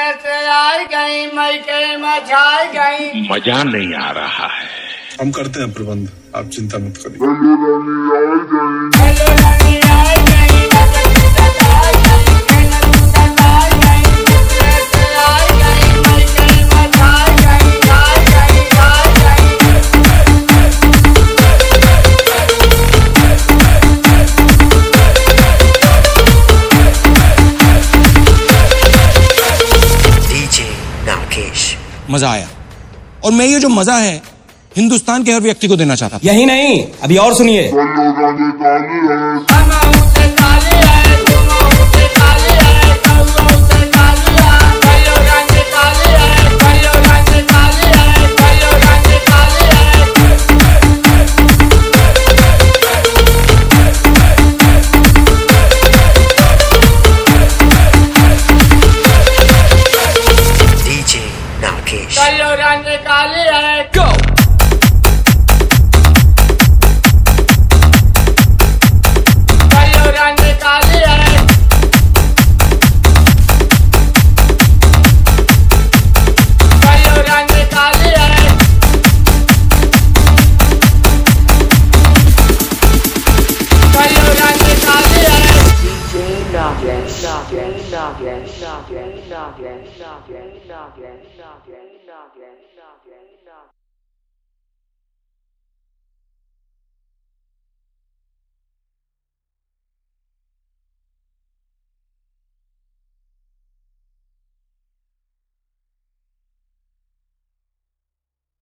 कैसे आई गई मई के मझाई गई। मजा नहीं आ रहा है। हम करते हैं प्रबंध, आप चिंता मत करिए। मजा आया और मैं ये जो मजा है हिंदुस्तान के हर व्यक्ति को देना चाहता था। यही नहीं, अभी और सुनिए। कल्लो रंग काली है। Go! कल्लो रंग काली है। कल्लो रंग काली है। कल्लो रंग काली है। DJ Noggin.